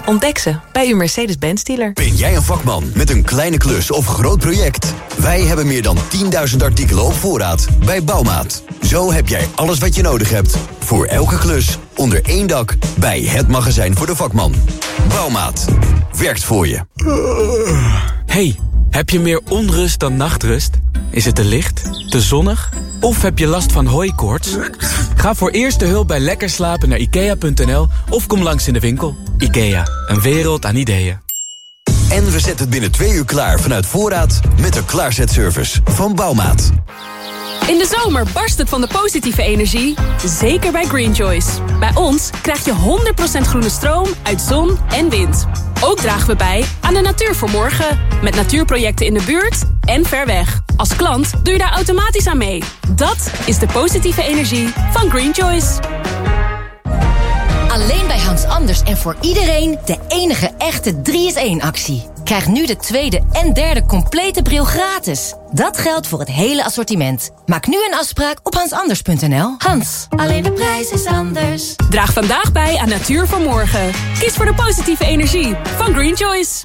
Ontdek ze bij uw Mercedes-Benz dealer. Ben jij een vakman met een kleine klus of groot project? Wij hebben meer dan 10.000 artikelen op voorraad bij Bouwmaat. Zo heb jij alles wat je nodig hebt. Voor elke klus, onder één dak, bij het magazijn voor de vakman. Bouwmaat. Werkt voor je. Hey, heb je meer onrust dan nachtrust? Is het te licht, te zonnig of heb je last van hooikoorts? Ga voor eerste hulp bij lekker slapen naar IKEA.nl of kom langs in de winkel. IKEA, een wereld aan ideeën. En we zetten het binnen 2 uur klaar vanuit voorraad met de klaarzetservice van Bouwmaat. In de zomer barst het van de positieve energie, zeker bij Greenchoice. Bij ons krijg je 100% groene stroom uit zon en wind. Ook dragen we bij aan de natuur voor morgen, met natuurprojecten in de buurt en ver weg. Als klant doe je daar automatisch aan mee. Dat is de positieve energie van Greenchoice. Alleen bij Hans Anders en voor iedereen de enige echte 3-in-1-actie. Krijg nu de tweede en derde complete bril gratis. Dat geldt voor het hele assortiment. Maak nu een afspraak op hansanders.nl. Hans, alleen de prijs is anders. Draag vandaag bij aan Natuur voor Morgen. Kies voor de positieve energie van Greenchoice.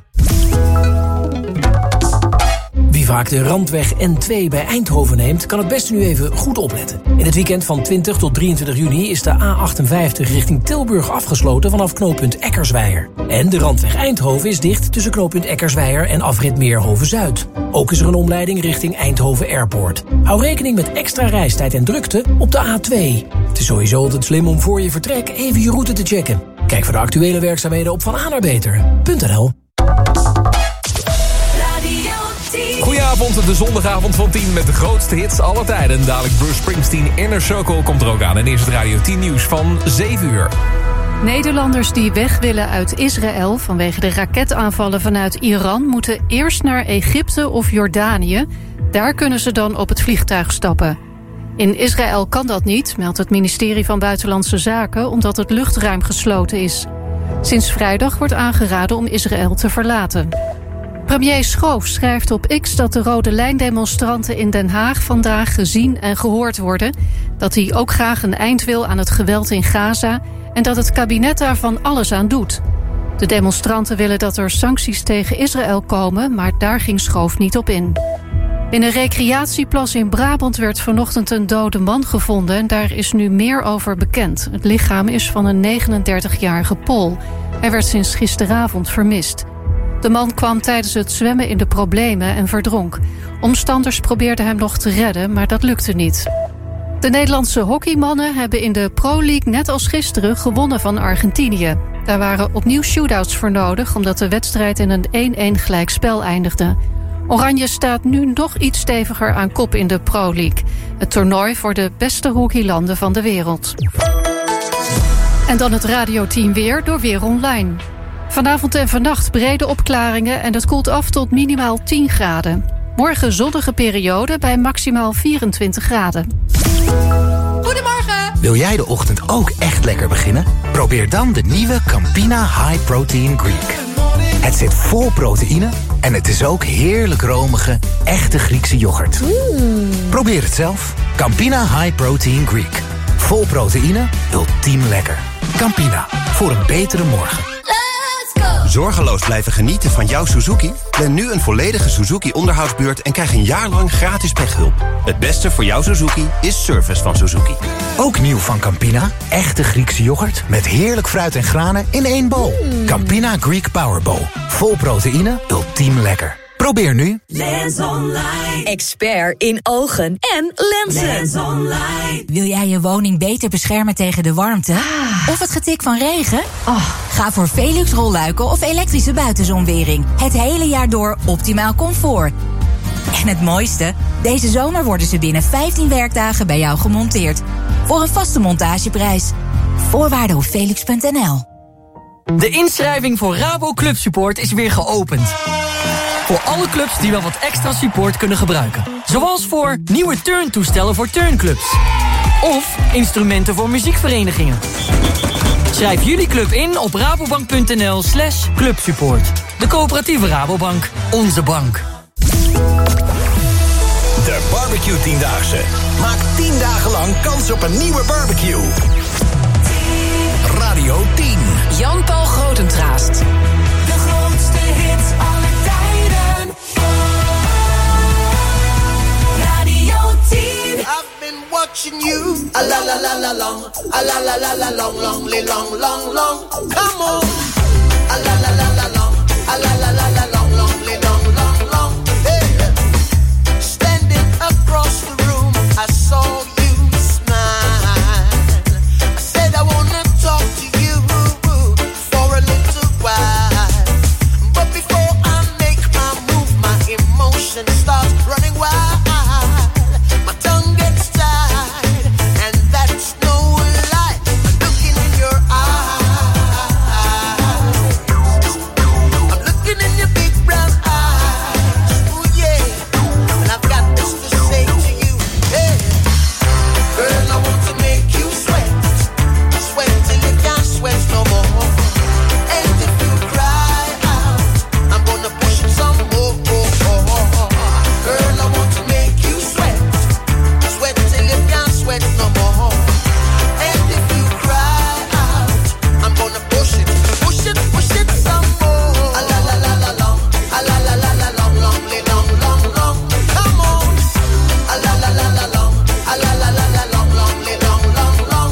Wie vaak de Randweg N2 bij Eindhoven neemt, kan het beste nu even goed opletten. In het weekend van 20 tot 23 juni is de A58 richting Tilburg afgesloten vanaf knooppunt Eckersweijer. En de Randweg Eindhoven is dicht tussen knooppunt Eckersweijer en afrit Meerhoven-Zuid. Ook is er een omleiding richting Eindhoven Airport. Hou rekening met extra reistijd en drukte op de A2. Het is sowieso altijd slim om voor je vertrek even je route te checken. Kijk voor de actuele werkzaamheden op vanaannaarbeter.nl. Goedenavond, de zondagavond van 10 met de grootste hits aller tijden. Dadelijk Bruce Springsteen, Inner Circle komt er ook aan. En eerst het Radio 10 nieuws van 7 uur. Nederlanders die weg willen uit Israël vanwege de raketaanvallen vanuit Iran moeten eerst naar Egypte of Jordanië. Daar kunnen ze dan op het vliegtuig stappen. In Israël kan dat niet, meldt het ministerie van Buitenlandse Zaken, omdat het luchtruim gesloten is. Sinds vrijdag wordt aangeraden om Israël te verlaten. Premier Schoof schrijft op X dat de Rode Lijn-demonstranten in Den Haag vandaag gezien en gehoord worden. Dat hij ook graag een eind wil aan het geweld in Gaza en dat het kabinet daar van alles aan doet. De demonstranten willen dat er sancties tegen Israël komen, maar daar ging Schoof niet op in. In een recreatieplas in Brabant werd vanochtend een dode man gevonden en daar is nu meer over bekend. Het lichaam is van een 39-jarige Pool. Hij werd sinds gisteravond vermist. De man kwam tijdens het zwemmen in de problemen en verdronk. Omstanders probeerden hem nog te redden, maar dat lukte niet. De Nederlandse hockeymannen hebben in de Pro League net als gisteren gewonnen van Argentinië. Daar waren opnieuw shootouts voor nodig, omdat de wedstrijd in een 1-1 gelijkspel eindigde. Oranje staat nu nog iets steviger aan kop in de Pro League. Het toernooi voor de beste hockeylanden van de wereld. En dan het radioteam weer door Weer Online. Vanavond en vannacht brede opklaringen en het koelt af tot minimaal 10 graden. Morgen zonnige periode bij maximaal 24 graden. Goedemorgen! Wil jij de ochtend ook echt lekker beginnen? Probeer dan de nieuwe Campina High Protein Greek. Het zit vol proteïne en het is ook heerlijk romige, echte Griekse yoghurt. Probeer het zelf. Campina High Protein Greek. Vol proteïne, ultiem lekker. Campina, voor een betere morgen. Zorgeloos blijven genieten van jouw Suzuki? Plan nu een volledige Suzuki-onderhoudsbeurt en krijg een jaar lang gratis pechhulp. Het beste voor jouw Suzuki is service van Suzuki. Ook nieuw van Campina, echte Griekse yoghurt met heerlijk fruit en granen in 1 bowl. Campina Greek Power Bowl. Vol proteïne, ultiem lekker. Probeer nu. Lens Online. Expert in ogen en lenzen. Lens Online. Wil jij je woning beter beschermen tegen de warmte? Of het getik van regen? Ga voor Velux rolluiken of elektrische buitenzonwering. Het hele jaar door optimaal comfort. En het mooiste? Deze zomer worden ze binnen 15 werkdagen bij jou gemonteerd. Voor een vaste montageprijs. Voorwaarden op velux.nl. De inschrijving voor Rabo Club Support is weer geopend. Voor alle clubs die wel wat extra support kunnen gebruiken. Zoals voor nieuwe turntoestellen voor turnclubs. Of instrumenten voor muziekverenigingen. Schrijf jullie club in op rabobank.nl/clubsupport. De coöperatieve Rabobank. Onze bank. De Barbecue 10-daagse. Maak 10 dagen lang kans op een nieuwe barbecue. Radio 10. Jan-Paul Grotentraast. a la la la la long, long, long, long, long. Come on, a la la la la long, a la la la la long, long, long, long, long. Hey, standing across the room, I saw you smile. I said I wanna talk to you for a little while, but before I make my move, my emotions start running wild. My tongue gets tied, and that's no lie. I'm looking in your eyes. I'm looking in your big brown eyes. Ooh yeah, and I've got this to say to you. Hey, girl, I want to make you sweat, sweat till you can't sweat no more. And if you cry out, I'm gonna push it some more. Girl, I want to make you sweat, sweat till you can't sweat no more. And if you cry out, I'm gonna push it some more. A la la la la long, a la la la la long, long, long, long, long. Come on, a la la la la long, a la la la la long, long, long, long, long.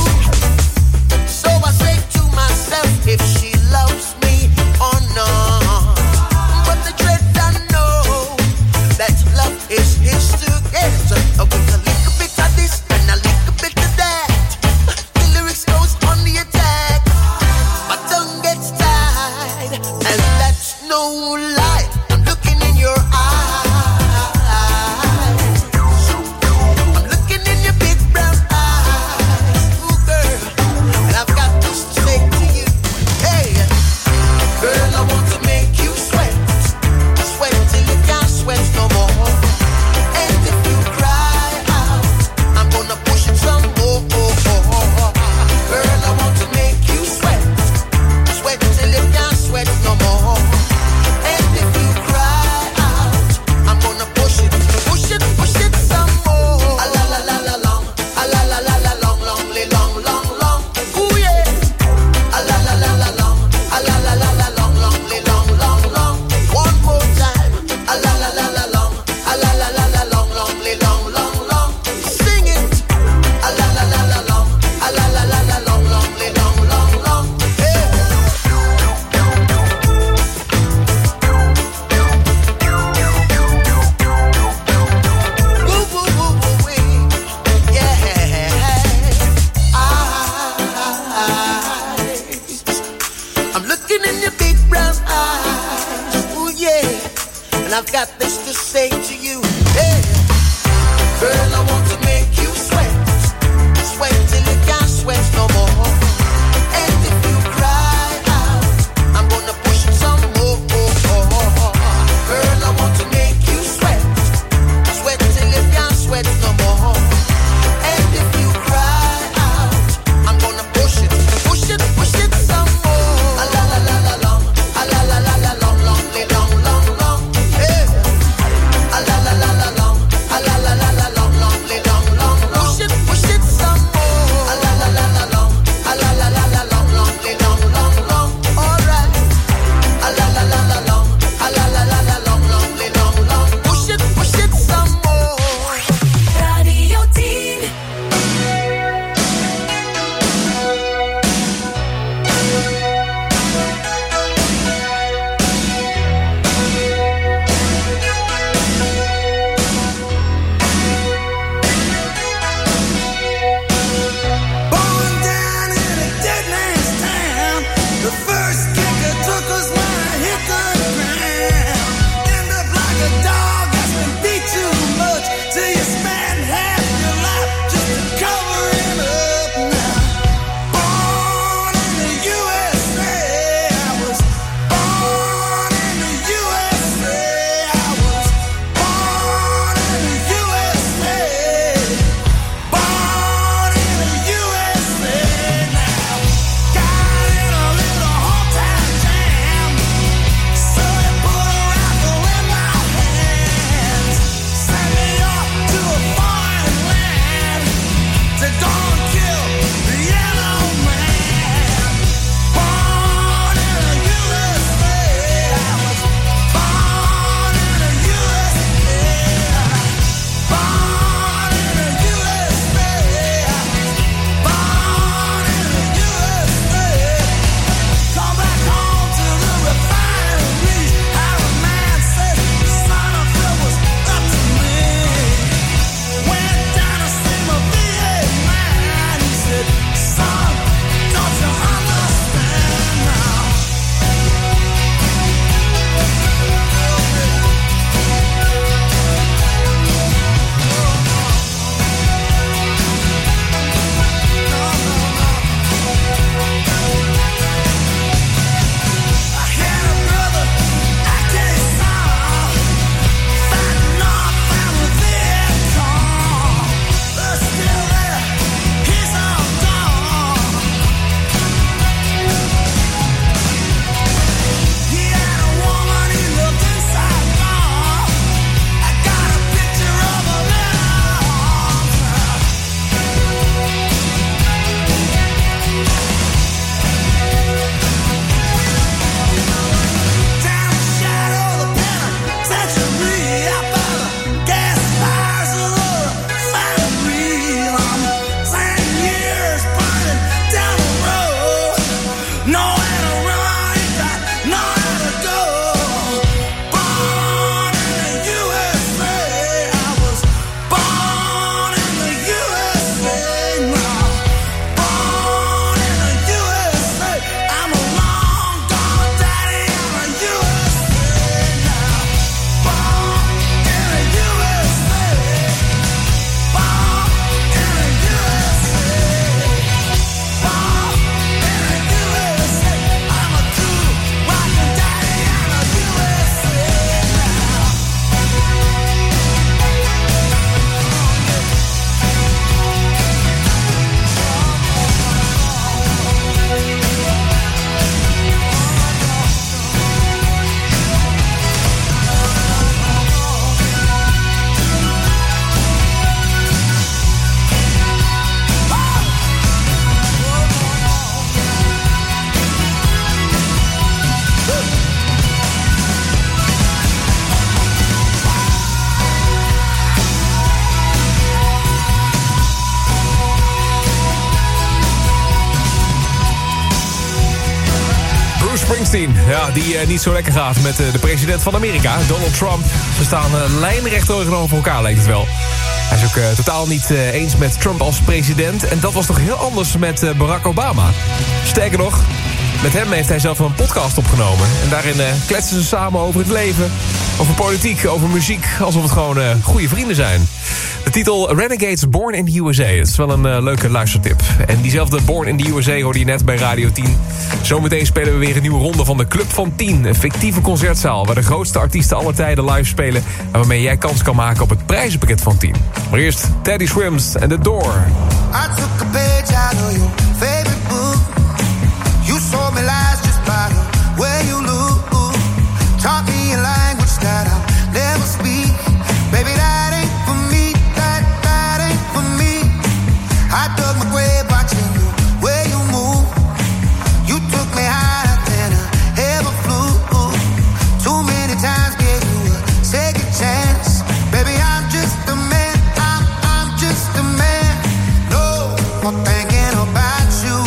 So I say to myself, if she loves me or not. But the dread I know that love is his to get. With a little bit of this and a little bit of that, the lyrics goes on the attack. My tongue gets tied, and that's no lie. I'm looking in your eyes. I'm looking in your big brown eyes. Ooh, girl, and I've got this to say to you. Hey, girl, I want to make you sweat, sweat till you can't sweat no more. And if you cry out, I'm gonna push it some more. Girl, I want to make you sweat, sweat till you can't sweat no more. And if you cry out, I'm gonna push it some more. A la la la la long, a la la la la long, long, long, long, long. Ooh yeah, a la la la la long, a la la la la long, long, long, long, long. One more time, a la la la la long, a la la la la long, long, long, long, long. Sing it, a la la la la long, a la la la la long, long, long, long, long. Hey. Woo, woo, woo, woo, wee. Yeah. I'm looking in your big brown eyes. Ooh yeah, and I've got this to say to you. Hey, girl, I want to make you sweat, sweat till you can't sweat no more. And if you cry out, I'm gonna push it some more. Girl, I want to make you sweat, sweat till you can't sweat no more. And if you cry out, I'm gonna push it some more. A la la la la long, a la la la la long, long, long, long, long. Hey, a la la la la long, a la la la la long, long, Ja, die niet zo lekker gaat met de president van Amerika, Donald Trump. Ze staan lijnrecht tegenover elkaar, lijkt het wel. Hij is ook totaal niet eens met Trump als president. En dat was toch heel anders met Barack Obama. Sterker nog, met hem heeft hij zelf een podcast opgenomen. En daarin kletsen ze samen over het leven, over politiek, over muziek. Alsof het gewoon goede vrienden zijn. De titel Renegades Born in the USA. Het is wel een leuke luistertip. En diezelfde Born in the USA hoorde je net bij Radio 10. Zometeen spelen we weer een nieuwe ronde van de Club van 10. Een fictieve concertzaal waar de grootste artiesten aller tijden live spelen. En waarmee jij kans kan maken op het prijzenpakket van 10. Maar eerst Teddy Swims en The Door. I took a page out of your favorite book. You sold me lies just by the way you look. Taught me a language that I'll never speak. Baby, that ain't for me, that ain't for me. I dug my grave watching you, where you move. You took me higher than I ever flew. Too many times gave you a second chance. Baby, I'm just a man, I'm just a man. No more thinking about you.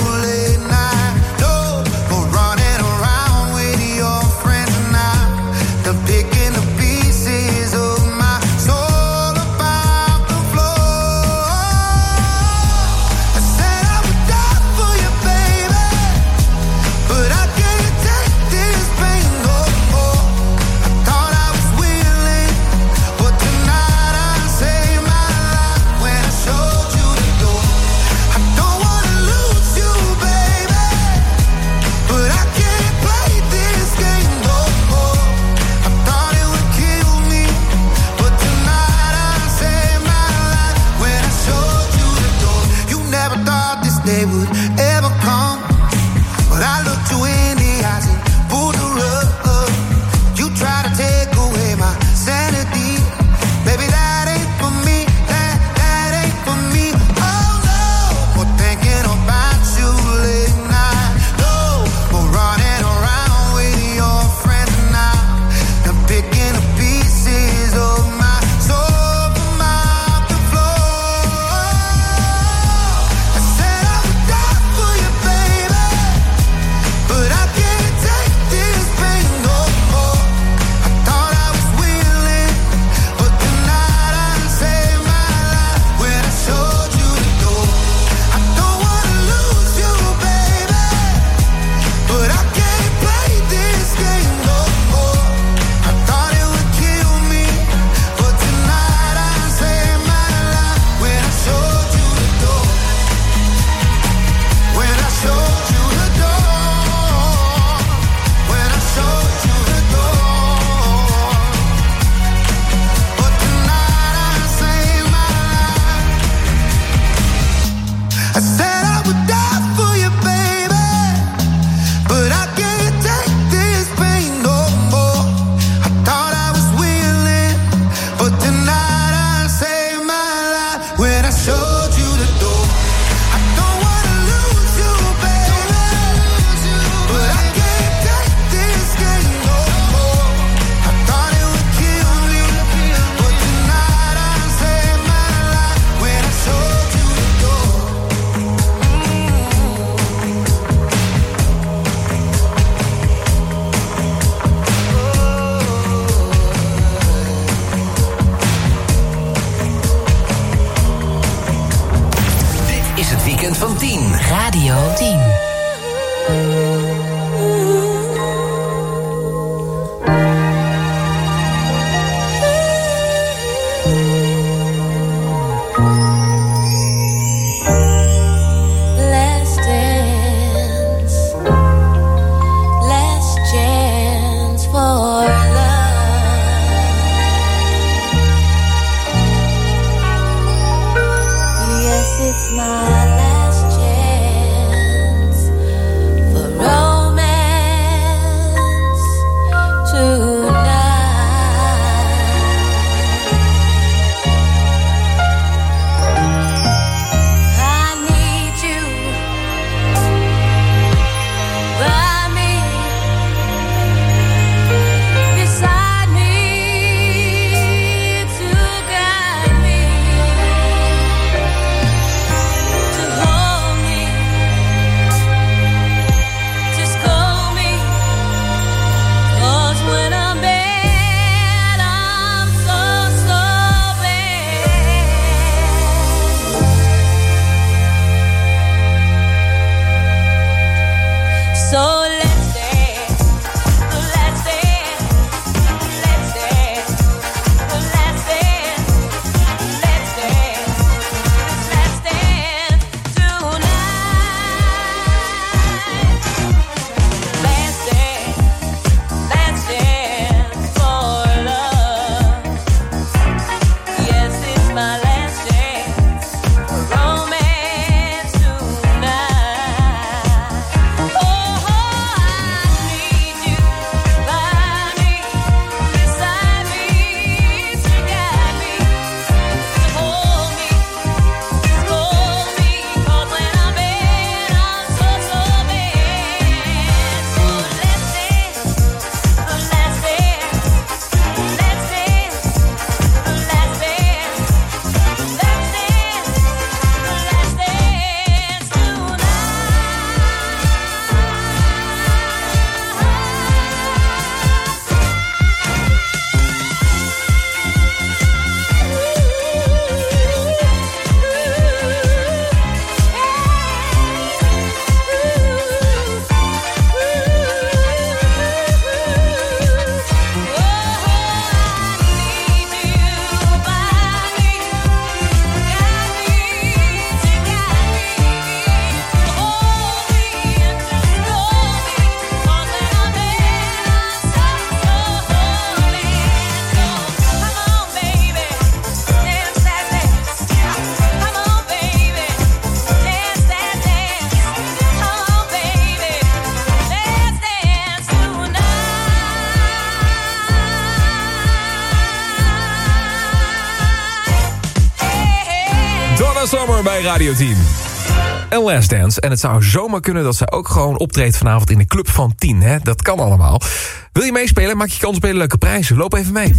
Summer bij Radio 10. En Last Dance. En het zou zomaar kunnen dat zij ook gewoon optreedt vanavond in de Club van 10. Hè? Dat kan allemaal. Wil je meespelen? Maak je kans op hele leuke prijzen. Loop even mee.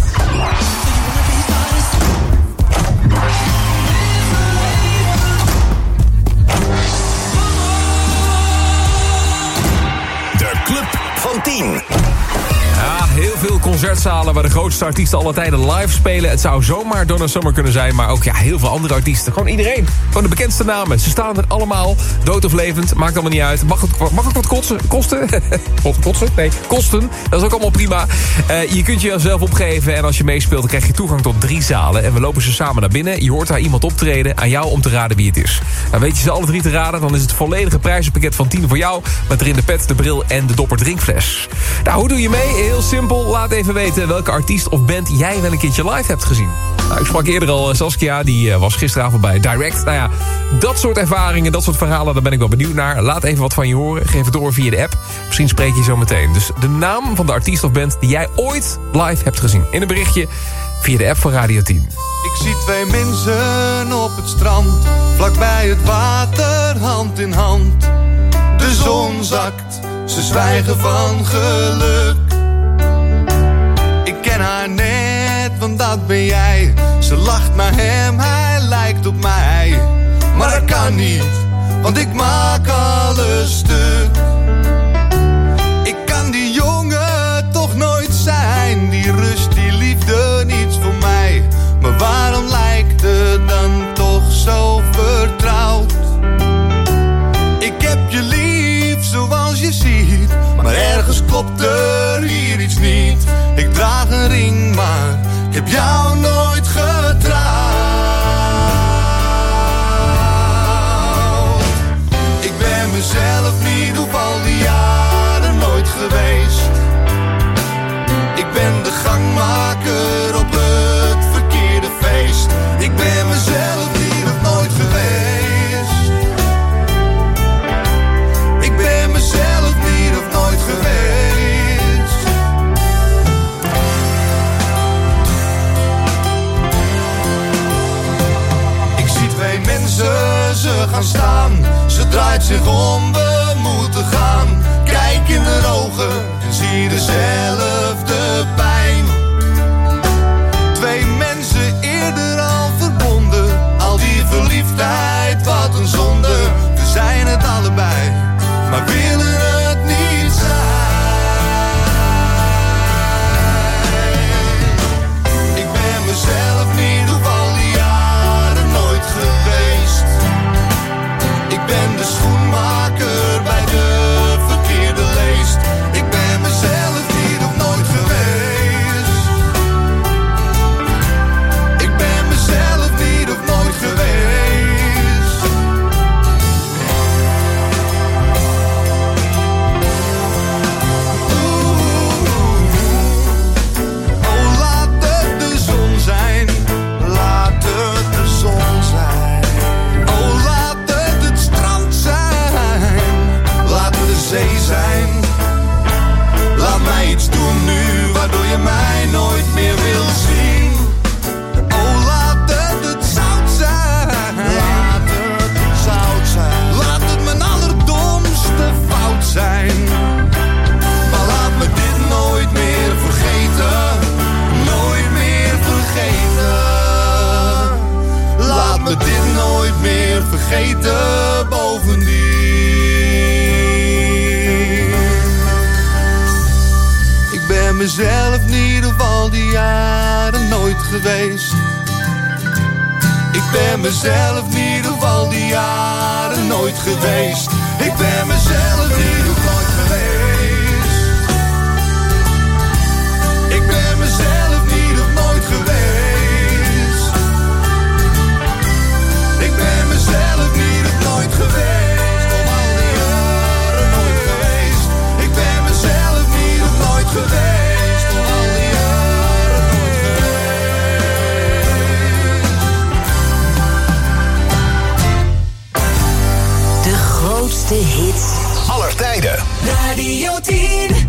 De Club van 10. Ja, heel veel concertzalen waar de grootste artiesten aller tijden live spelen. Het zou zomaar Donna Summer kunnen zijn, maar ook heel veel andere artiesten. Gewoon iedereen. Gewoon de bekendste namen. Ze staan er allemaal. Dood of levend, maakt allemaal niet uit. Mag het wat kosten? Kosten? Nee, kosten. Dat is ook allemaal prima. Je kunt je zelf opgeven en als je meespeelt dan krijg je toegang tot 3 zalen. En we lopen ze samen naar binnen. Je hoort daar iemand optreden. Aan jou om te raden wie het is. Nou, weet je ze alle 3 te raden, dan is het volledige prijzenpakket van 10 voor jou. Met erin de pet, de bril en de dopper drinkfles. Nou, hoe doe je mee? Heel simpel. Laat even weten welke artiest of band jij wel een keertje live hebt gezien. Nou, ik sprak eerder al Saskia, die was gisteravond bij Direct. Nou ja, dat soort ervaringen, dat soort verhalen, daar ben ik wel benieuwd naar. Laat even wat van je horen. Geef het door via de app. Misschien spreek je zo meteen. Dus de naam van de artiest of band die jij ooit live hebt gezien. In een berichtje via de app van Radio 10. Ik zie 2 mensen op het strand, vlakbij het water, hand in hand. De zon zakt, ze zwijgen van geluk. Ik ken haar net, want dat ben jij. Ze lacht naar hem, hij lijkt op mij. Maar dat kan niet, want ik maak alles stuk. Ik kan die jongen toch nooit zijn. Die rust, die liefde, niets voor mij. Maar waarom lijkt het dan toch zo vertrouwd? Ik heb je lief zoals je ziet, maar ergens klopt er hier iets niet. Ik draag een ring, maar ik heb jou nooit getrouwd. Ik ben mezelf niet op al die jaren nooit geweest. Ik ben de gangmaker op het verkeerde feest. Ik ben mezelf niet of nooit geweest. Ik ben mezelf niet of nooit geweest. Ik zie 2 mensen, ze gaan staan. Ze draait zich om, we moeten gaan. Kijk in de ogen en zie dezelfde pijn. 2 mensen eerder al verbonden. Al die verliefdheid, wat een zonde. We zijn het allebei, maar willen het niet zijn. Ik ben mezelf niet op al die jaren nooit geweest. Ik ben de schoenmaker bij de verkeerde leest. Ik ben mezelf niet of nooit geweest. Ik ben mezelf niet of nooit geweest. Oh, laat het de zon zijn. Laat het de zon zijn. Oh, laat het strand zijn. Laat het de zee zijn. Laat mij iets doen nu, waardoor je mij nooit meer wil zien. Oh, laat het zout zijn. Laat het zout zijn. Laat het mijn allerdomste fout zijn. Maar laat me dit nooit meer vergeten. Nooit meer vergeten. Laat me dit nooit meer vergeten, bovendien. Ik ben mezelf niet op al die jaren nooit geweest. Ik ben mezelf niet op al die jaren nooit geweest. Ik ben mezelf niet op nooit geweest. Ik ben mezelf niet op nooit geweest. Ik ben mezelf niet op nooit geweest. Op al die jaren nooit geweest. Ik ben mezelf niet op nooit geweest. Op al die jaren nooit geweest. De grootste hits aller tijden. Radio 10.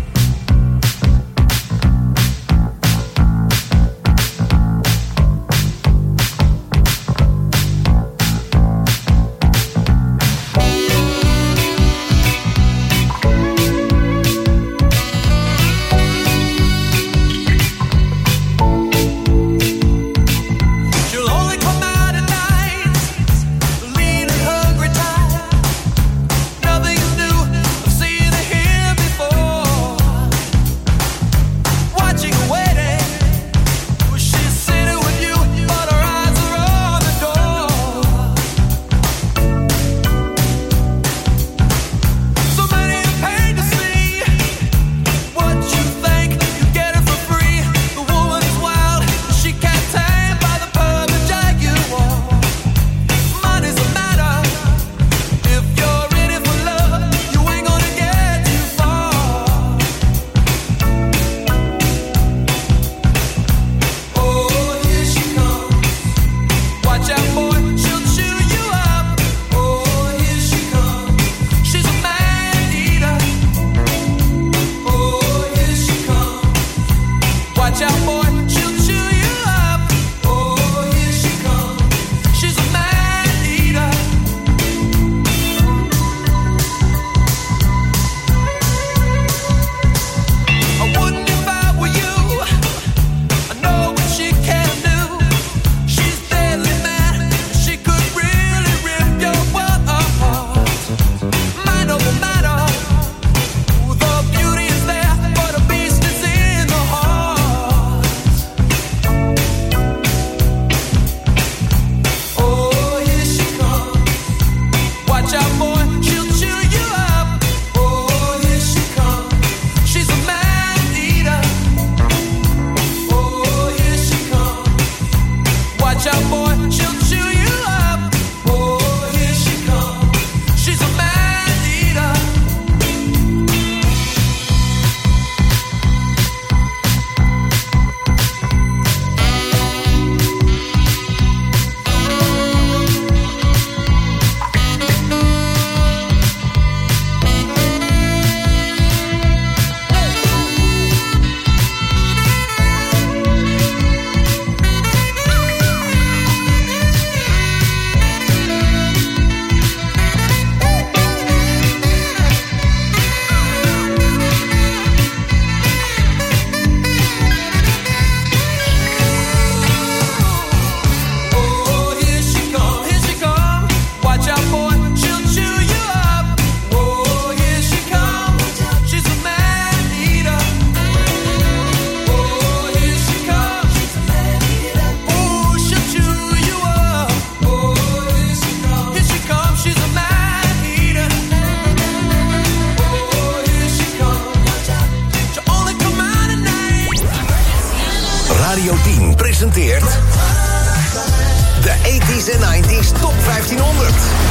presenteert... de 80s en 90s Top 1500.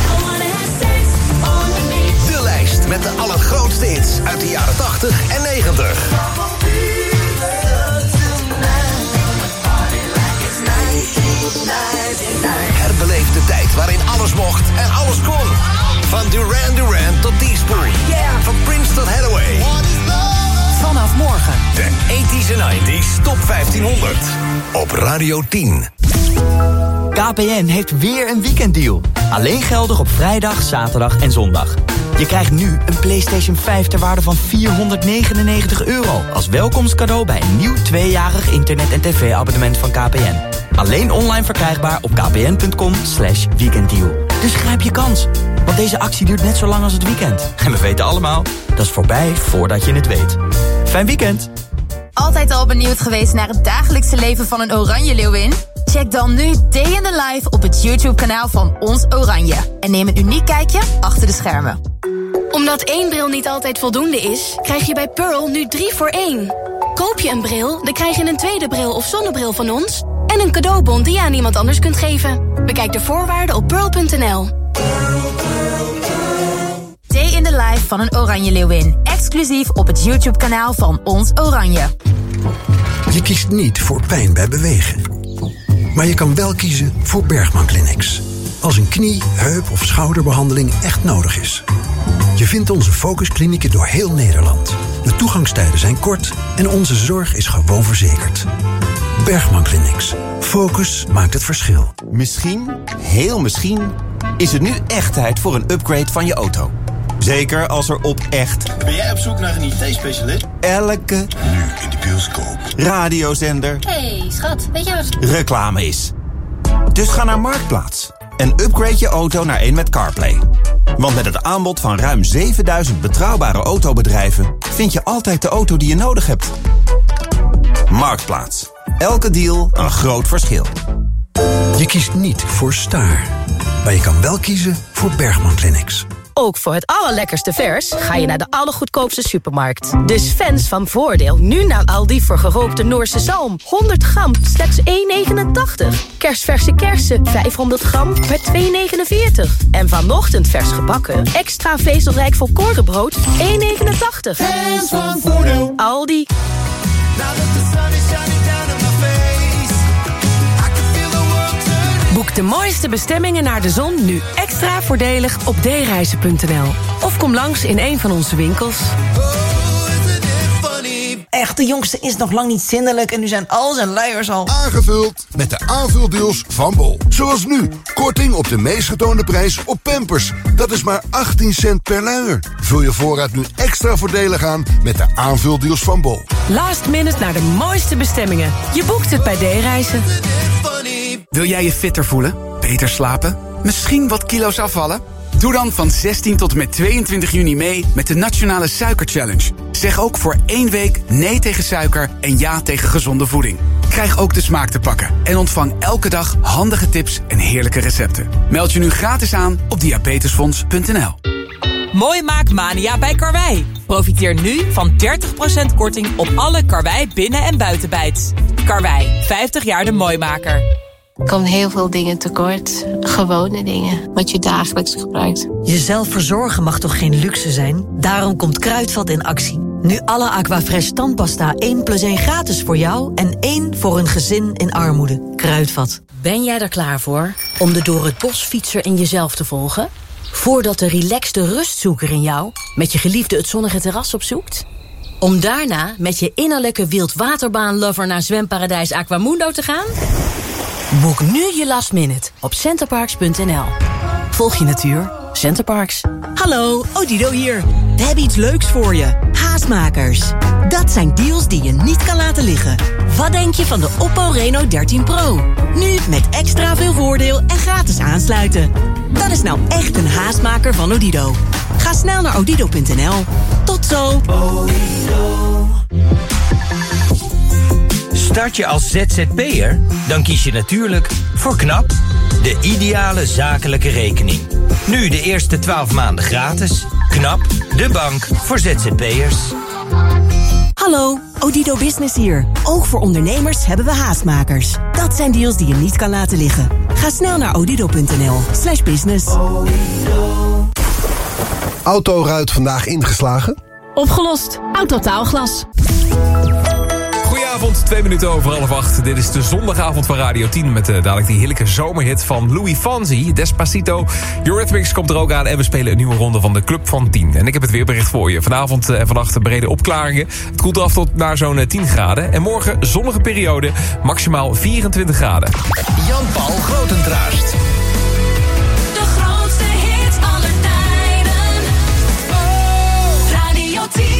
De lijst met de allergrootste hits uit de jaren 80 en 90. Herbeleef de tijd waarin alles mocht en alles kon. Van Duran Duran tot Teaspoon. Van Prince tot Hathaway. Vanaf morgen de 80s en 90s Top 1500 op Radio 10. KPN heeft weer een weekenddeal. Alleen geldig op vrijdag, zaterdag en zondag. Je krijgt nu een PlayStation 5 ter waarde van €499 als welkomstcadeau bij een nieuw 2-jarig internet- en tv-abonnement van KPN. Alleen online verkrijgbaar op kpn.com/weekenddeal. Dus grijp je kans, want deze actie duurt net zo lang als het weekend. En we weten allemaal, dat is voorbij voordat je het weet. Fijn weekend! Altijd al benieuwd geweest naar het dagelijkse leven van een oranje leeuwin? Check dan nu Day in the Life op het YouTube-kanaal van Ons Oranje. En neem een uniek kijkje achter de schermen. Omdat 1 bril niet altijd voldoende is, krijg je bij Pearl nu 3 voor 1. Koop je een bril, dan krijg je een tweede bril of zonnebril van ons... en een cadeaubon die je aan iemand anders kunt geven. Bekijk de voorwaarden op pearl.nl. Day in the Life van een oranje leeuwin. Exclusief op het YouTube-kanaal van Ons Oranje. Je kiest niet voor pijn bij bewegen. Maar je kan wel kiezen voor Bergman Clinics. Als een knie, heup of schouderbehandeling echt nodig is. Je vindt onze focusklinieken door heel Nederland. De toegangstijden zijn kort en onze zorg is gewoon verzekerd. Bergman Clinics. Focus maakt het verschil. Misschien, heel misschien, is het nu echt tijd voor een upgrade van je auto. Zeker als er op echt... Ben jij op zoek naar een IT-specialist? Elke... Nu in de bioscoop. Radiozender... Hey, schat, weet je wat... reclame is. Dus ga naar Marktplaats en upgrade je auto naar een met CarPlay. Want met het aanbod van ruim 7000 betrouwbare autobedrijven... vind je altijd de auto die je nodig hebt. Marktplaats. Elke deal een groot verschil. Je kiest niet voor Star. Maar je kan wel kiezen voor Bergman Clinics. Ook voor het allerlekkerste vers ga je naar de allergoedkoopste supermarkt. Dus fans van Voordeel nu naar Aldi voor gerookte Noorse zalm. 100 gram, slechts €1,89. Kersverse kersen, 500 gram, per €2,49. En vanochtend vers gebakken, extra vezelrijk volkorenbrood, €1,89. Fans van Voordeel. Aldi. Boek de mooiste bestemmingen naar de zon nu extra voordelig op dereizen.nl. Of kom langs in een van onze winkels. Echt, de jongste is nog lang niet zindelijk en nu zijn al zijn luiers al aangevuld met de aanvuldeals van Bol. Zoals nu, korting op de meest getoonde prijs op Pampers. Dat is maar 18 cent per luier. Vul je voorraad nu extra voordelig aan met de aanvuldeals van Bol. Last minute naar de mooiste bestemmingen. Je boekt het bij D-reizen. Wil jij je fitter voelen? Beter slapen? Misschien wat kilo's afvallen? Doe dan van 16 tot en met 22 juni mee met de Nationale Suiker Challenge. Zeg ook voor 1 week nee tegen suiker en ja tegen gezonde voeding. Krijg ook de smaak te pakken en ontvang elke dag handige tips en heerlijke recepten. Meld je nu gratis aan op diabetesfonds.nl. Mooi maakmania bij Karwei. Profiteer nu van 30% korting op alle Karwei binnen- en buitenbijts. Karwei, 50 jaar de mooimaker. Kan heel veel dingen tekort. Gewone dingen, wat je dagelijks gebruikt. Jezelf verzorgen mag toch geen luxe zijn? Daarom komt Kruidvat in actie. Nu alle Aquafresh tandpasta 1+1 gratis voor jou... en 1 voor een gezin in armoede. Kruidvat. Ben jij er klaar voor om de door het bos fietser in jezelf te volgen? Voordat de relaxte rustzoeker in jou met je geliefde het zonnige terras opzoekt? Om daarna met je innerlijke wildwaterbaan-lover naar zwemparadijs Aquamundo te gaan? Boek nu je last minute op centerparks.nl. Volg je natuur, Centerparks. Hallo, Odido hier. We hebben iets leuks voor je. Haastmakers. Dat zijn deals die je niet kan laten liggen. Wat denk je van de Oppo Reno 13 Pro? Nu met extra veel voordeel en gratis aansluiten. Dat is nou echt een haastmaker van Odido. Ga snel naar odido.nl. Tot zo. Start je als ZZP'er? Dan kies je natuurlijk voor KNAP, de ideale zakelijke rekening. Nu de eerste 12 maanden gratis. KNAP, de bank voor ZZP'ers. Hallo, Odido Business hier. Ook voor ondernemers hebben we haastmakers. Dat zijn deals die je niet kan laten liggen. Ga snel naar odido.nl/business. Autoruit vandaag ingeslagen? Opgelost. Autotaalglas. Goedenavond, 2 minuten over 7:30. Dit is de zondagavond van Radio 10... met dadelijk die heerlijke zomerhit van Louis Fonsi, Despacito. Eurythmics komt er ook aan en we spelen een nieuwe ronde van de Club van 10. En ik heb het weerbericht voor je. Vanavond en vannacht brede opklaringen. Het koelt eraf tot naar zo'n 10 graden. En morgen zonnige periode, maximaal 24 graden. Jan-Paul Grotentraast. De grootste hits aller tijden. Radio 10.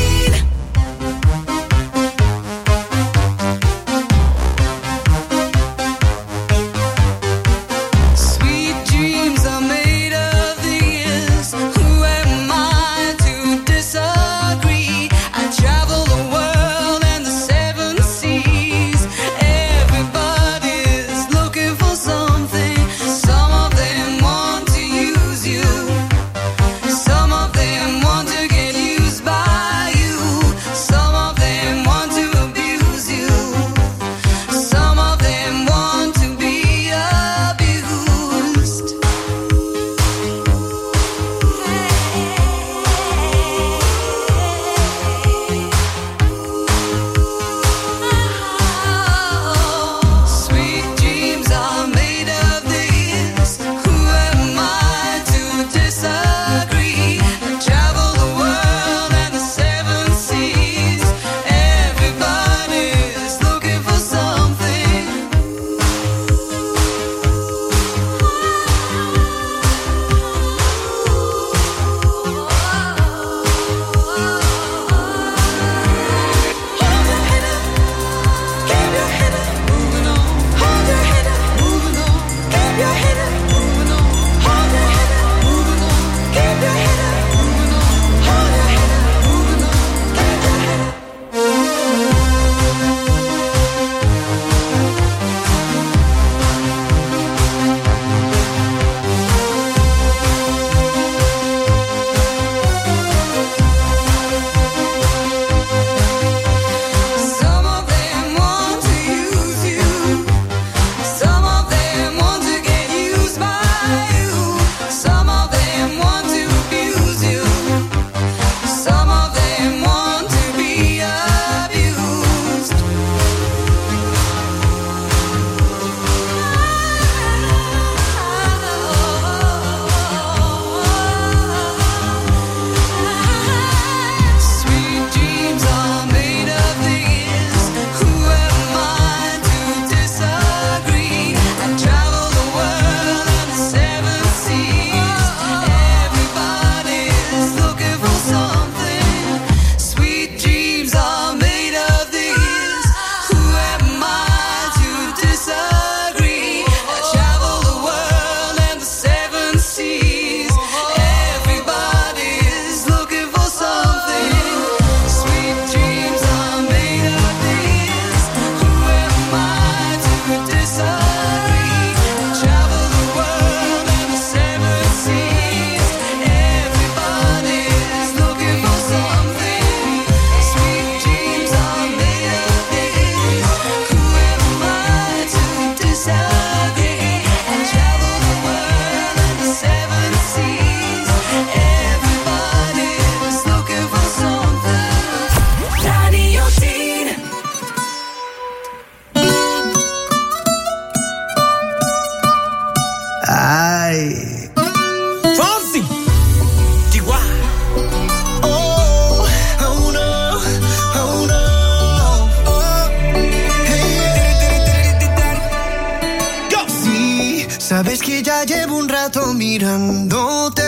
Sabes que ya llevo un rato mirándote.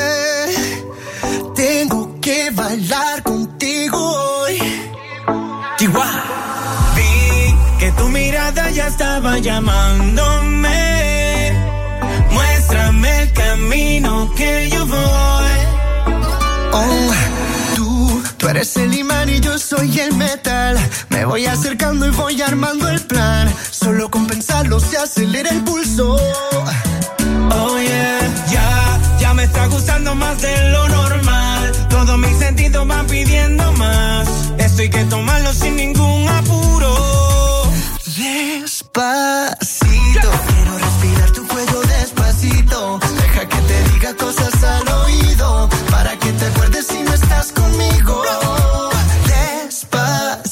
Tengo que bailar contigo hoy. Chihuahua. Vi que tu mirada ya estaba llamándome. Muéstrame el camino que yo voy. Oh, tú eres el imán y yo soy el metal. Me voy acercando y voy armando el plan. Solo con pensarlo se acelera el pulso. Oh yeah, ya me está gustando más de lo normal. Todos mis sentidos van pidiendo más. Esto hay que tomarlo sin ningún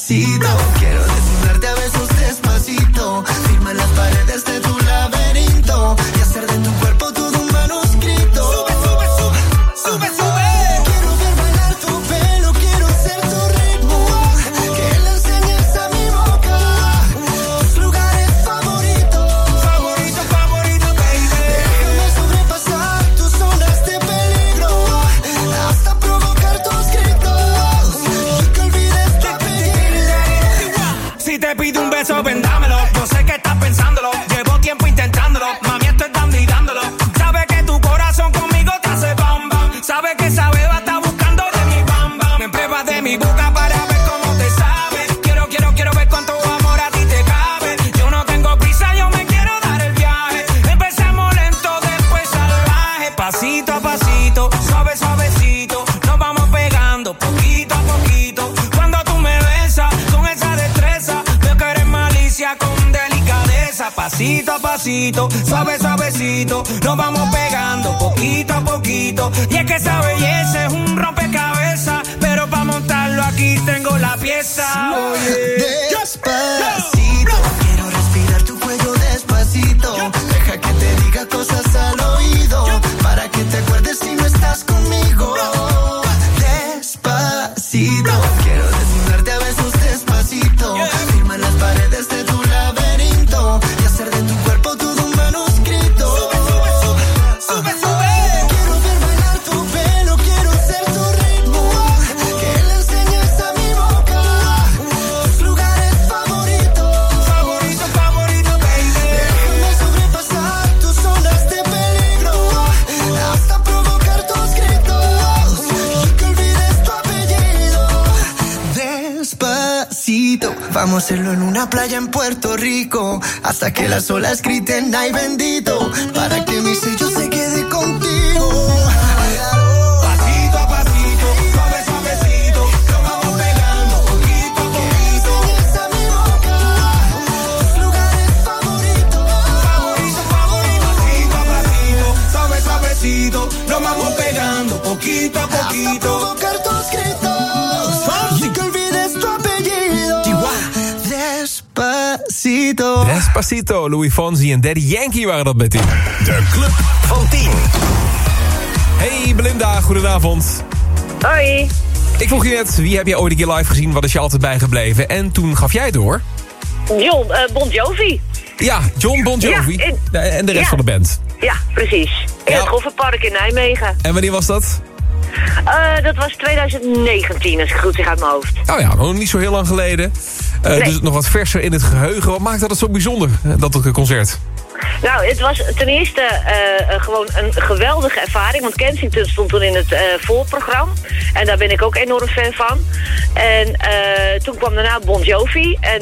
Despacito, quiero desnudarte a besos despacito, firma las paredes de tu laberinto y hacer de tu cuerpo todo un manuscrito. Sube, sube, sube, sube, sube. Quiero ver bailar tu pelo, quiero ser tu ritmo, que le enseñes a mi boca tus lugares favoritos. Favorito, favorito, baby. Déjame sobrepasar tus zonas de peligro hasta provocar tus gritos y que olvides tu apellido. Si te pido un beso, ven dámelo. Yo sé que estás pensándolo. Llevo tiempo intentándolo. Mami, estoy dando y dándolo. Sabe que tu corazón conmigo te hace bam bam. Sabe que esa beba está buscando de mi bam bam. Me pruebas de mi boca para ver cómo te sabe. Quiero ver cuánto amor a ti te cabe. Yo no tengo prisa, yo me quiero dar el viaje. Empecemos lento, después salvaje. Pasito a pasito, suave, suavecito. Nos vamos pegando poquito a poquito. Cuando tú me besas con esa destreza, veo que eres malicia con delicadeza. Pasito a pasito, suave, suavecito. Nos vamos pegando poquito a poquito. Y es que esa belleza es un rompecabezas, pero para montarlo aquí tengo la pieza. Oye, Despacito, quiero respirar tu cuello despacito. Deja que te diga cosas al oído, para que te acuerdes si no estás conmigo. Despacito, quiero desnudarte a besos despacito, firma las paredes de tu laberinto y hacer de tu cuerpo todo un manuscrito. Sube, sube, sube, sube. Quiero ver bailar tu pelo, quiero ser tu ritmo, que le enseñes a mi boca tus lugares favoritos. Favorito, favorito, baby. Déjame sobrepasar tus zonas de peligro hasta provocar tus gritos y que olvides tu apellido. Despacito, vamos a hacerlo en una playa en Puerto Rico hasta que las olas griten ay bendito, para que mi sello se quede contigo. Pasito a pasito, suave, suavecito, nos vamos pegando poquito a poquito. Enseñas a mi boca tus lugares favoritos. Favorito, favorito. Pasito a pasito, suave, suavecito, nos vamos pegando poquito a poquito. Hasta provocar tus gritos y que olvides tu apellido. Despacito. Despacito, Louis Fonsi en Daddy Yankee waren dat met die. De Club van 10. Hey Belinda, goedenavond. Hoi. Ik vroeg je net, wie heb jij ooit een keer live gezien? Wat is je altijd bijgebleven? En toen gaf jij het door. John Bon Jovi. Ja, John Bon Jovi. Ja, en de rest van de band. Ja, precies. In het Goffertpark in Nijmegen. En wanneer was dat? Dat was 2019, als ik goed zeg uit mijn hoofd. Oh ja, nog niet zo heel lang geleden. Nee. Dus nog wat verser in het geheugen. Wat maakt dat zo bijzonder, dat concert? Nou, het was ten eerste gewoon een geweldige ervaring. Want Kensington stond toen in het voorprogramma. En daar ben ik ook enorm fan van. En toen kwam daarna Bon Jovi. En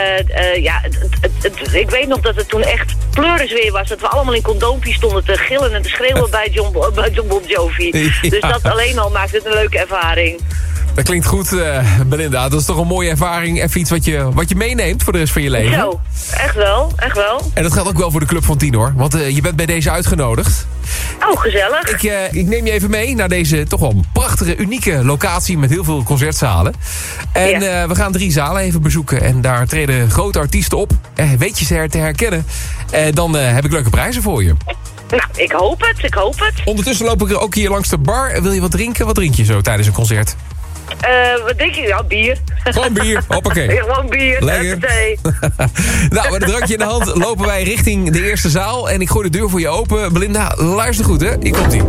ik weet nog dat het toen echt pleurisweer was. Dat we allemaal in condoompjes stonden te gillen en te schreeuwen bij John Bon Jovi. Ja. Dus dat alleen al maakt het een leuke ervaring. Dat klinkt goed, Belinda. Dat is toch een mooie ervaring. Even iets wat je meeneemt voor de rest van je leven. Zo, echt wel, echt wel. En dat geldt ook wel voor de Club van 10, hoor. Want je bent bij deze uitgenodigd. Oh, gezellig. Ik neem je even mee naar deze toch wel prachtige, unieke locatie met heel veel concertzalen. En we gaan 3 zalen even bezoeken. En daar treden grote artiesten op. Weet je ze te herkennen. Dan heb ik leuke prijzen voor je. Nou, ik hoop het. Ondertussen loop ik er ook hier langs de bar. Wil je wat drinken? Wat drink je zo tijdens een concert? Wat denk je? Ja, bier. Gewoon bier, hoppakee. Gewoon bier, lekker. Nou, met een drankje in de hand lopen wij richting de eerste zaal. En ik gooi de deur voor je open. Belinda, luister goed, hè. Hier komt-ie.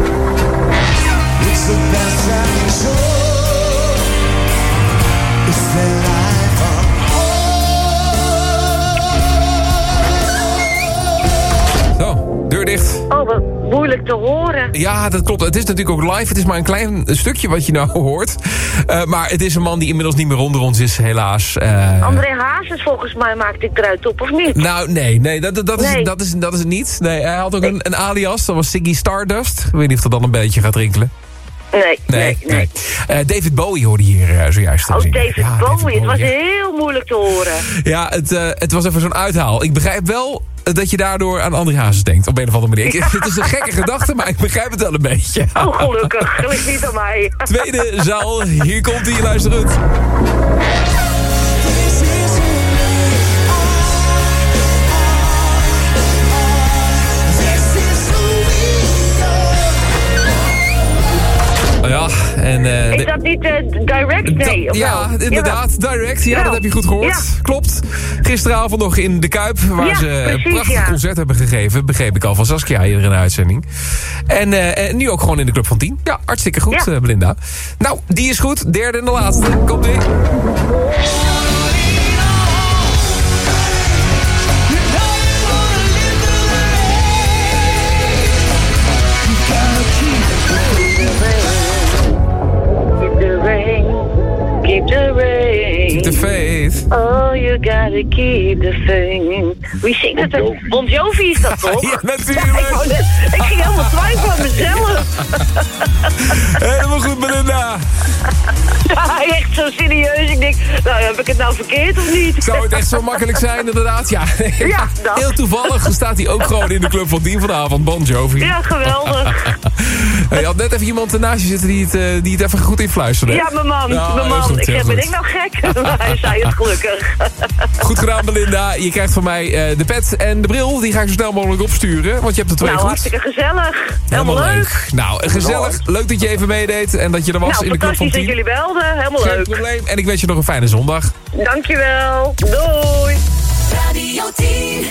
Zo, deur dicht. Oh, wat moeilijk te horen. Ja, dat klopt. Het is natuurlijk ook live. Het is maar een klein stukje wat je nou hoort. Maar het is een man die inmiddels niet meer onder ons is, helaas. André Hazes, volgens mij maakte ik eruit op, of niet? Nou, nee, dat is het niet. Nee, hij had ook een alias, dat was Ziggy Stardust. Ik weet niet of dat dan een beetje gaat rinkelen. Nee. David Bowie hoorde hier zojuist. Oh, David Bowie. Het was heel moeilijk te horen. Ja, het was even zo'n uithaal. Ik begrijp wel dat je daardoor aan André Hazes denkt. Op een of andere manier. Het is een gekke gedachte, maar ik begrijp het wel een beetje. Oh, gelukkig. Ligt niet aan mij. Tweede zaal. Hier komt hij. Luister goed. Ja, en... Is dat niet Direct? Nee, of ja, wel? inderdaad, Direct. Ja, dat heb je goed gehoord. Ja. Klopt. Gisteravond nog in de Kuip, waar ze een prachtig concert hebben gegeven. Begreep ik al van Saskia hier in de uitzending. En nu ook gewoon in de Club van 10. Ja, hartstikke goed, Belinda. Nou, die is goed. Derde en de laatste. Komt ie. Keep the rain. Keep the faith. Oh, you gotta keep the faith. Wie zingt het? Bon Jovi is dat toch? Ja, natuurlijk. Ik ging helemaal twijfelen aan mezelf. Helemaal goed, Belinda. Ja, echt zo serieus. Ik denk, nou, heb ik het nou verkeerd of niet? Zou het echt zo makkelijk zijn, inderdaad? Ja, heel toevallig staat hij ook gewoon in de Club van 10 vanavond, Bon Jovi. Ja, geweldig. Je had net even iemand naast je zitten die het even goed influisterde. Ja, mijn man. Nou, mijn man. goed, Ik zeg, goed. ben ik nou gek? Maar hij zei het gelukkig. Goed gedaan, Belinda. Je krijgt van mij de pet en de bril. Die ga ik zo snel mogelijk opsturen, want je hebt er 2 nou, goed. hartstikke gezellig. Helemaal leuk. Nou, gezellig. Leuk dat je even meedeed en dat je er was in de Club van 10. Dat jullie belden. Helemaal Geen leuk. probleem. En ik wens je nog een fijne zondag. Dankjewel. Doei. Radio 10.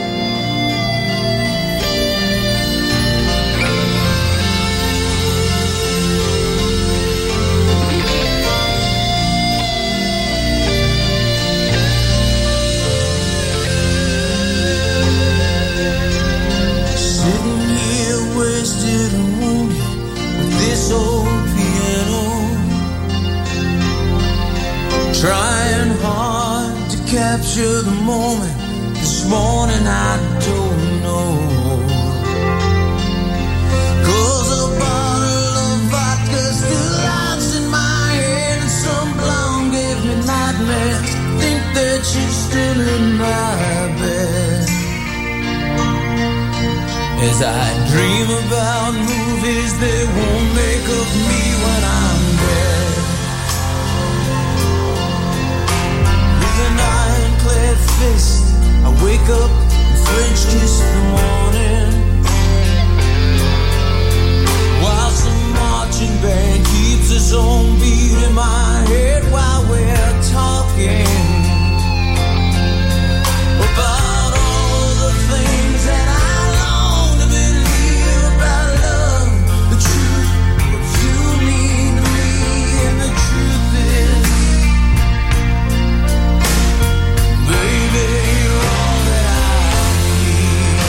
Sitting here wasted and wounded with this old piano, trying hard to capture the moment. This morning I don't know, 'cause a bottle of vodka still lies in my head, and some blonde gave me nightmares. Think that she's still in my bed. As I dream about movies they won't make of me when I'm dead. With an ironclad fist, I wake up and French kiss the morning, while some marching band keeps its own beat in my head while we're talking about all the things that I baby, you're all that I need.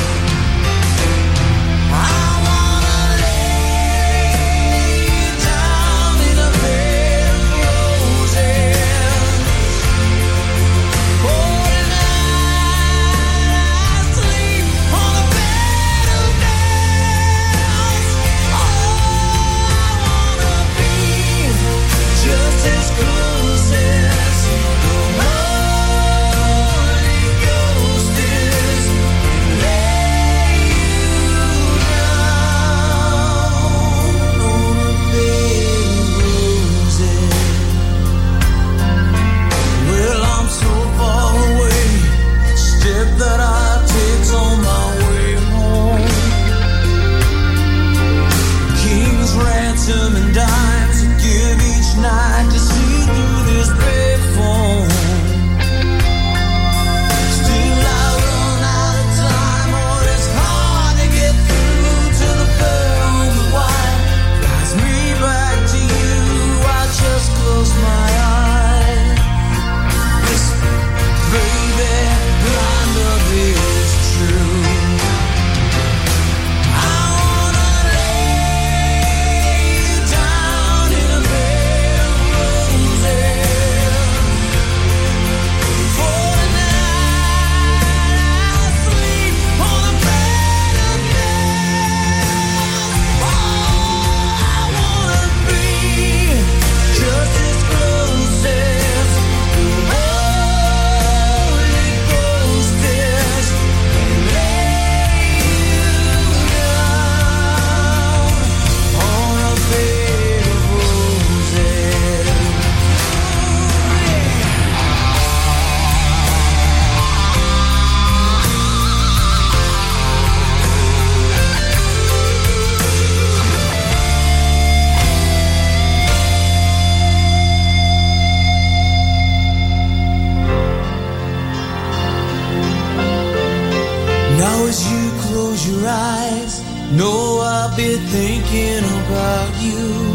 know I'll be thinking about you.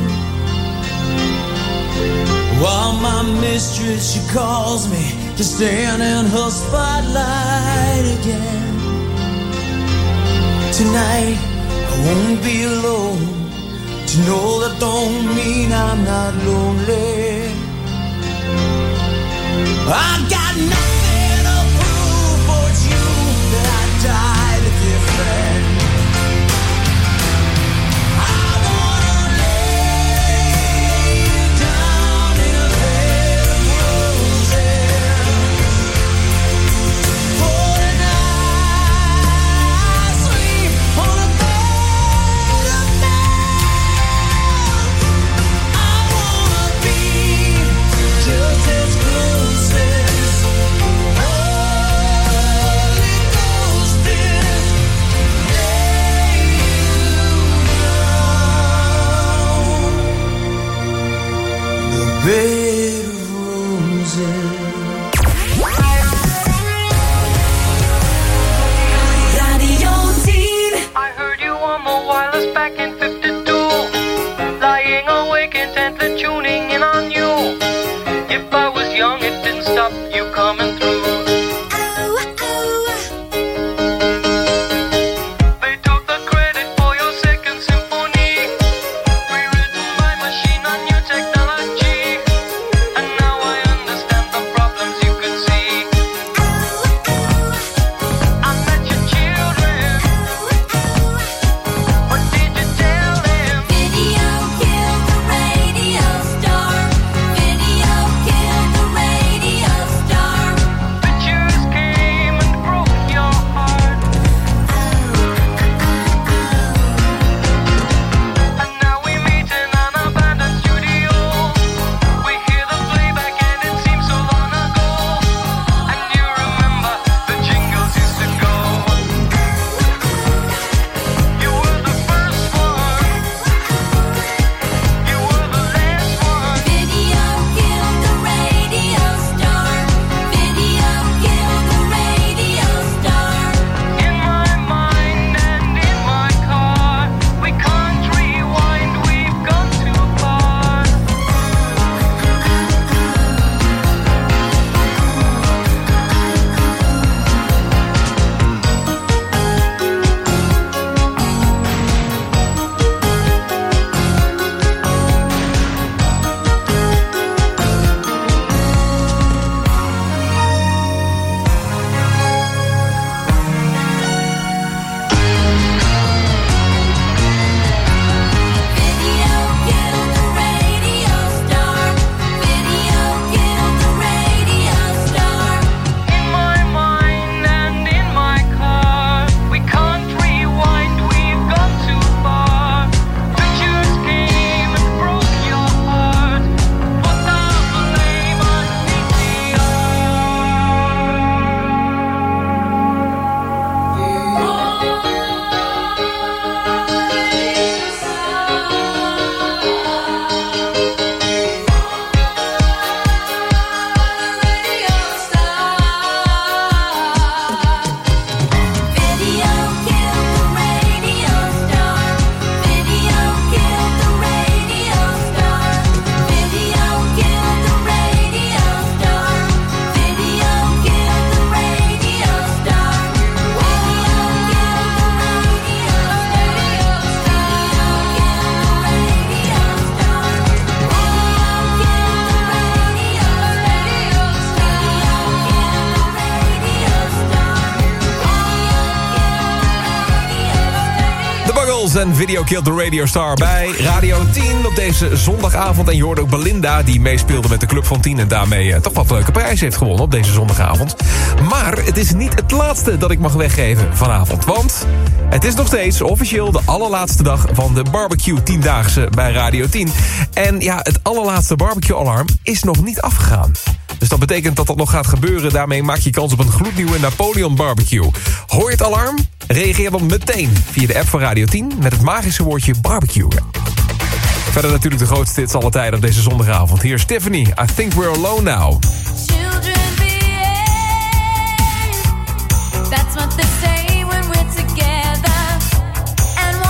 While my mistress, she calls me to stand in her spotlight again. Tonight, I won't be alone. To know that don't mean I'm not lonely. I got nothing to prove, but it's you that I died to defend. I wanna lay you down in a bed of roses for a night, sleep on a bed of nails. I wanna be just as close as Holy Ghost is. Lay you down, the bed of roses. Radio 10. I heard you on the wireless back in 52. Lying awake intently tuning in on you. If I was young, it didn't stop you coming through. They took the credit for your second symphony, rewritten by machine on new technology. And now I understand the problems you could see. I met your children. What did you tell them? Video killed the radio star. Video killed the radio star. Pictures came and broke your heart. And now we meet in an abandoned studio. We hear the playback and it seems so long ago. And you remember the jingles used to go. You were the first one. You were the last one. Video killed the radio star. Video killed the radio star. In my mind and in my car, we can't rewind, we've gone too far. Video killed the radio star. Video killed the radio star. In my mind and in my car, we can't rewind, we've gone too far. Pictures came and broke your heart. Put the blame on Video killed the radio star. Video killed the radio star. Video killed the radio star. Video killed the radio star. The Buggles en Video Killed the Radio Star bij Radio 10 op deze zondagavond. En je hoorde ook Belinda, die meespeelde met de Club van 10... en daarmee toch wat leuke prijzen heeft gewonnen op deze zondagavond. Maar het is niet het laatste dat ik mag weggeven vanavond. Want het is nog steeds officieel de allerlaatste dag van de barbecue 10-daagse bij Radio 10. En ja, het allerlaatste barbecue-alarm is nog niet afgegaan. Dus dat betekent dat dat nog gaat gebeuren. Daarmee maak je kans op een gloednieuwe Napoleon barbecue. Hoor je het alarm? Reageer dan meteen via de app van Radio 10 met het magische woordje barbecue. Verder natuurlijk de grootste hits alle tijden op deze zondagavond. Hier is Tiffany, I Think We're Alone Now. Children behave. That's what they say when we're together. And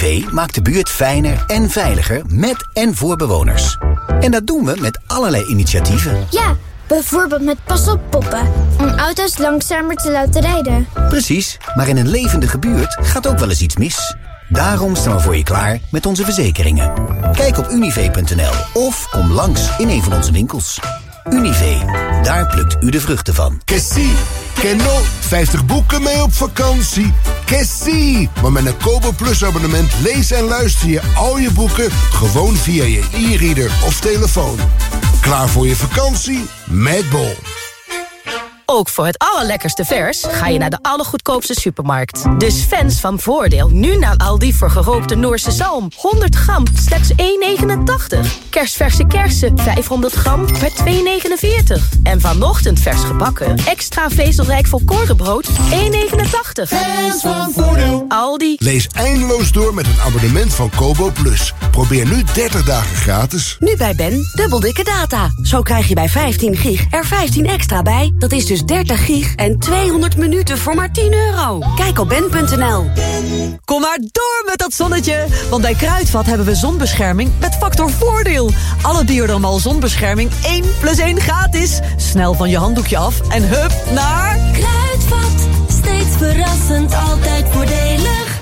Univé maakt de buurt fijner en veiliger met en voor bewoners. En dat doen we met allerlei initiatieven. Ja, bijvoorbeeld met pas op poppen. Om auto's langzamer te laten rijden. Precies, maar in een levendige buurt gaat ook wel eens iets mis. Daarom staan we voor je klaar met onze verzekeringen. Kijk op univé.nl of kom langs in een van onze winkels. Univé, daar plukt u de vruchten van. Kessie, Keno, 50 boeken mee op vakantie. Kessie, maar met een Kobo Plus abonnement lees en luister je al je boeken gewoon via je e-reader of telefoon. Klaar voor je vakantie met Bol. Ook voor het allerlekkerste vers ga je naar de allergoedkoopste supermarkt. Dus fans van Voordeel, nu naar Aldi voor gerookte Noorse zalm. 100 gram, slechts €1,89. Kerstverse kersen, 500 gram, per €2,49. En vanochtend vers gebakken, extra vezelrijk volkorenbrood, €1,89. Fans van Voordeel. Aldi. Lees eindeloos door met een abonnement van Kobo Plus. Probeer nu 30 dagen gratis. Nu bij Ben, dubbel dikke data. Zo krijg je bij 15 gig er 15 extra bij. Dat is dus 30 gig en 200 minuten voor maar €10. Kijk op ben.nl. Kom maar door met dat zonnetje. Want bij Kruidvat hebben we zonbescherming met factor voordeel. Alle Diorama zonbescherming 1 + 1 gratis. Snel van je handdoekje af en hup naar... Kruidvat, steeds verrassend, altijd voordelig.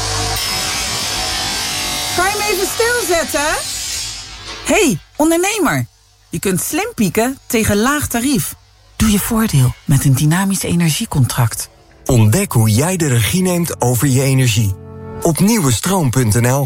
Kan je me even stilzetten? Hey, ondernemer. Je kunt slim pieken tegen laag tarief. Doe je voordeel met een dynamisch energiecontract. Ontdek hoe jij de regie neemt over je energie. Op nieuwestroom.nl.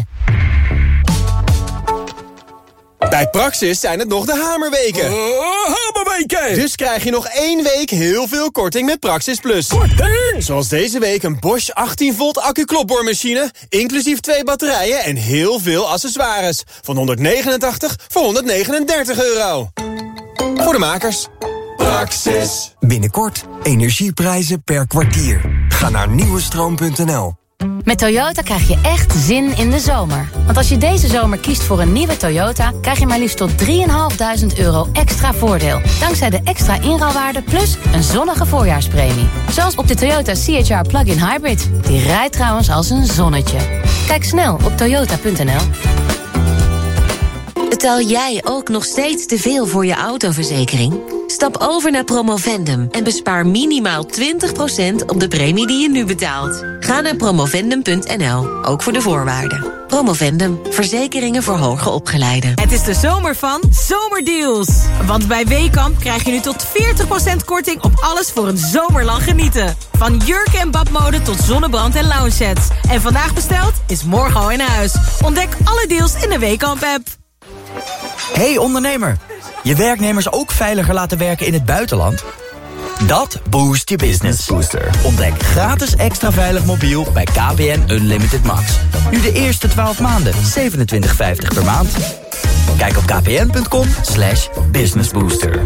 Bij Praxis zijn het nog de hamerweken. Hamerweken! Dus krijg je nog 1 week heel veel korting met Praxis Plus. Korting! Zoals deze week een Bosch 18 volt accu-klopboormachine, inclusief 2 batterijen en heel veel accessoires. Van €189 voor €139. Voor de makers. Praxis. Binnenkort energieprijzen per kwartier. Ga naar nieuwestroom.nl. Met Toyota krijg je echt zin in de zomer. Want als je deze zomer kiest voor een nieuwe Toyota, krijg je maar liefst tot €3.500 extra voordeel. Dankzij de extra inruilwaarde plus een zonnige voorjaarspremie. Zoals op de Toyota CHR Plug-in Hybrid. Die rijdt trouwens als een zonnetje. Kijk snel op toyota.nl. Betaal jij ook nog steeds te veel voor je autoverzekering? Stap over naar Promovendum en bespaar minimaal 20% op de premie die je nu betaalt. Ga naar promovendum.nl, ook voor de voorwaarden. Promovendum, verzekeringen voor hoger opgeleiden. Het is de zomer van Zomerdeals. Want bij Weekamp krijg je nu tot 40% korting op alles voor een zomerlang genieten. Van jurken en badmode tot zonnebrand en lounge sets. En vandaag besteld is morgen al in huis. Ontdek alle deals in de Weekamp-app. Hey ondernemer, je werknemers ook veiliger laten werken in het buitenland? Dat boost je business. Booster. Ontdek gratis extra veilig mobiel bij KPN Unlimited Max. Nu de eerste 12 maanden, $27,50 per maand. Kijk op kpn.com/businessbooster.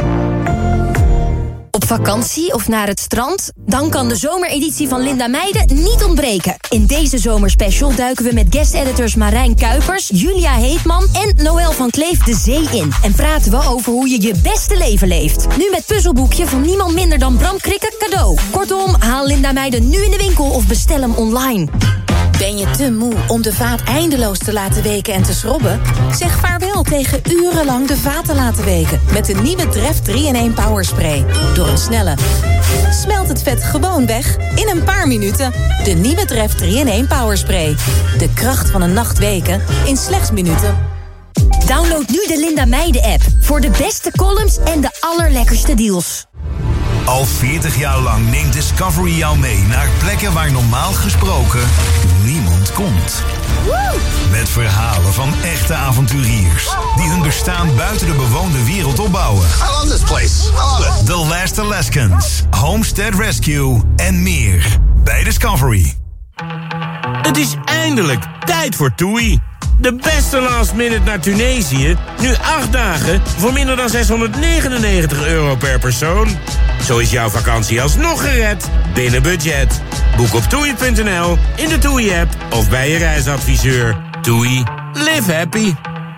Op vakantie of naar het strand? Dan kan de zomereditie van Linda Meijden niet ontbreken. In deze zomerspecial duiken we met guest-editors Marijn Kuipers, Julia Heetman en Noël van Kleef de zee in. En praten we over hoe je je beste leven leeft. Nu met puzzelboekje van niemand minder dan Bram Krikke cadeau. Kortom, haal Linda Meijden nu in de winkel of bestel hem online. Ben je te moe om de vaat eindeloos te laten weken en te schrobben? Zeg vaarwel tegen urenlang de vaat te laten weken. Met de nieuwe Dreft 3-in-1 Power Spray. Door een snelle smelt het vet gewoon weg in een paar minuten. De nieuwe Dreft 3-in-1 Power Spray. De kracht van een nacht weken in slechts minuten. Download nu de Linda Meijden app. Voor de beste columns en de allerlekkerste deals. Al 40 jaar lang neemt Discovery jou mee naar plekken waar normaal gesproken niemand komt. Met verhalen van echte avonturiers die hun bestaan buiten de bewoonde wereld opbouwen. I love this place. I love it. The Last Alaskans, Homestead Rescue en meer bij Discovery. Het is eindelijk tijd voor TUI. De beste last minute naar Tunesië. Nu 8 dagen voor minder dan €699 per persoon. Zo is jouw vakantie alsnog gered binnen budget. Boek op TUI.nl, in de TUI-app of bij je reisadviseur. TUI. Live happy.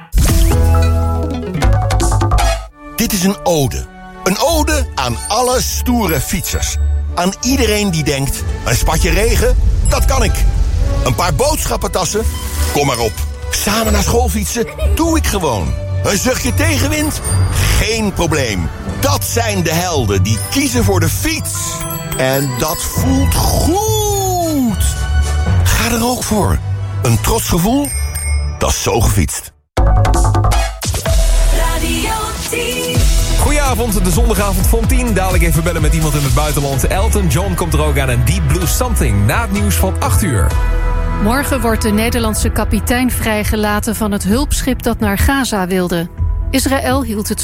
Dit is een ode. Een ode aan alle stoere fietsers. Aan iedereen die denkt, een spatje regen, dat kan ik. Een paar boodschappentassen? Kom maar op. Samen naar school fietsen? Doe ik gewoon. Een zuchtje tegenwind? Geen probleem. Dat zijn de helden die kiezen voor de fiets. En dat voelt goed. Ga er ook voor. Een trots gevoel? Dat is zo gefietst. Radio 10. Goedenavond, de zondagavond van 10. Dadelijk even bellen met iemand in het buitenland. Elton John komt er ook aan en Deep Blue Something. Na het nieuws van 8 uur. Morgen wordt de Nederlandse kapitein vrijgelaten van het hulpschip dat naar Gaza wilde. Israël hield het